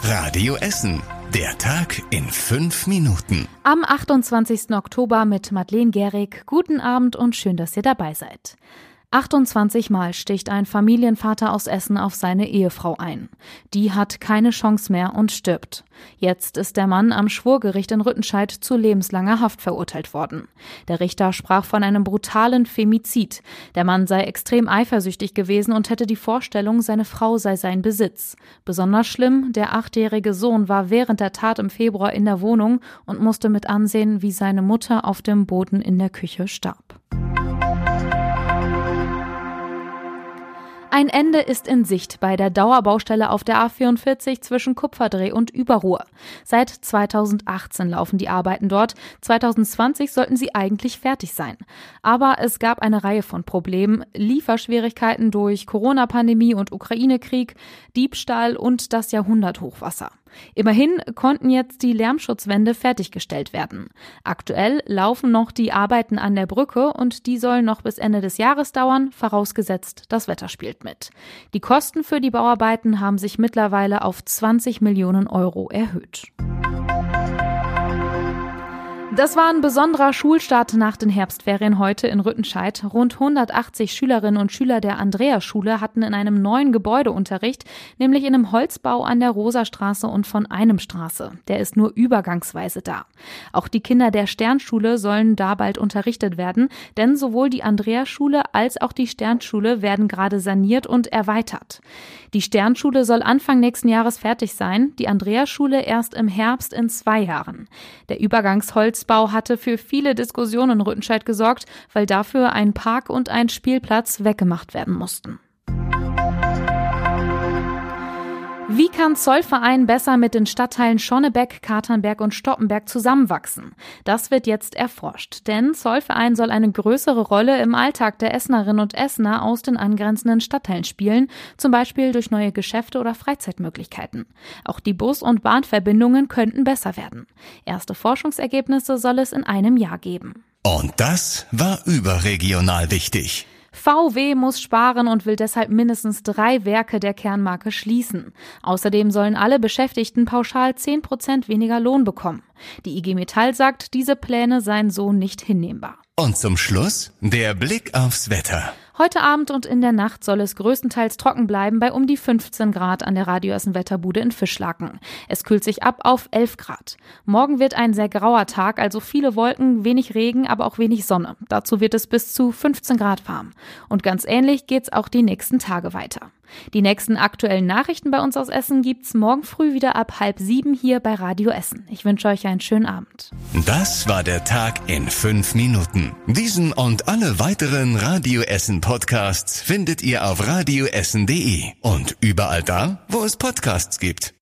Radio Essen. Der Tag in 5 Minuten. Am 28. Oktober mit Madeleine Gehrig. Guten Abend und schön, dass ihr dabei seid. 28 Mal sticht ein Familienvater aus Essen auf seine Ehefrau ein. Die hat keine Chance mehr und stirbt. Jetzt ist der Mann am Schwurgericht in Rüttenscheid zu lebenslanger Haft verurteilt worden. Der Richter sprach von einem brutalen Femizid. Der Mann sei extrem eifersüchtig gewesen und hätte die Vorstellung, seine Frau sei sein Besitz. Besonders schlimm, der 8-jährige Sohn war während der Tat im Februar in der Wohnung und musste mit ansehen, wie seine Mutter auf dem Boden in der Küche starb. Ein Ende ist in Sicht bei der Dauerbaustelle auf der A44 zwischen Kupferdreh und Überruhr. Seit 2018 laufen die Arbeiten dort. 2020 sollten sie eigentlich fertig sein. Aber es gab eine Reihe von Problemen. Lieferschwierigkeiten durch Corona-Pandemie und Ukraine-Krieg, Diebstahl und das Jahrhunderthochwasser. Immerhin konnten jetzt die Lärmschutzwände fertiggestellt werden. Aktuell laufen noch die Arbeiten an der Brücke und die sollen noch bis Ende des Jahres dauern, vorausgesetzt das Wetter spielt mit. Die Kosten für die Bauarbeiten haben sich mittlerweile auf 20 Millionen Euro erhöht. Das war ein besonderer Schulstart nach den Herbstferien heute in Rüttenscheid. Rund 180 Schülerinnen und Schüler der Andreasschule hatten in einem neuen Gebäude Unterricht, nämlich in einem Holzbau an der Rosastraße und von Einemstraße. Der ist nur übergangsweise da. Auch die Kinder der Sternschule sollen da bald unterrichtet werden, denn sowohl die Andreasschule als auch die Sternschule werden gerade saniert und erweitert. Die Sternschule soll Anfang nächsten Jahres fertig sein, die Andreasschule erst im Herbst in 2 Jahren. Der Übergangsholzbau hatte für viele Diskussionen in Rüttenscheid gesorgt, weil dafür ein Park und ein Spielplatz weggemacht werden mussten. Wie kann Zollverein besser mit den Stadtteilen Schonnebeck, Katernberg und Stoppenberg zusammenwachsen? Das wird jetzt erforscht, denn Zollverein soll eine größere Rolle im Alltag der Essenerinnen und Essener aus den angrenzenden Stadtteilen spielen, zum Beispiel durch neue Geschäfte oder Freizeitmöglichkeiten. Auch die Bus- und Bahnverbindungen könnten besser werden. Erste Forschungsergebnisse soll es in einem Jahr geben. Und das war überregional wichtig. VW muss sparen und will deshalb mindestens 3 Werke der Kernmarke schließen. Außerdem sollen alle Beschäftigten pauschal 10% weniger Lohn bekommen. Die IG Metall sagt, diese Pläne seien so nicht hinnehmbar. Und zum Schluss der Blick aufs Wetter. Heute Abend und in der Nacht soll es größtenteils trocken bleiben bei um die 15 Grad an der Radio Essen Wetterbude in Fischlaken. Es kühlt sich ab auf 11 Grad. Morgen wird ein sehr grauer Tag, also viele Wolken, wenig Regen, aber auch wenig Sonne. Dazu wird es bis zu 15 Grad warm. Und ganz ähnlich geht's auch die nächsten Tage weiter. Die nächsten aktuellen Nachrichten bei uns aus Essen gibt's morgen früh wieder ab 6:30 hier bei Radio Essen. Ich wünsche euch einen schönen Abend. Das war der Tag in 5 Minuten. Diesen und alle weiteren Radio Essen Podcasts findet ihr auf radioessen.de und überall da, wo es Podcasts gibt.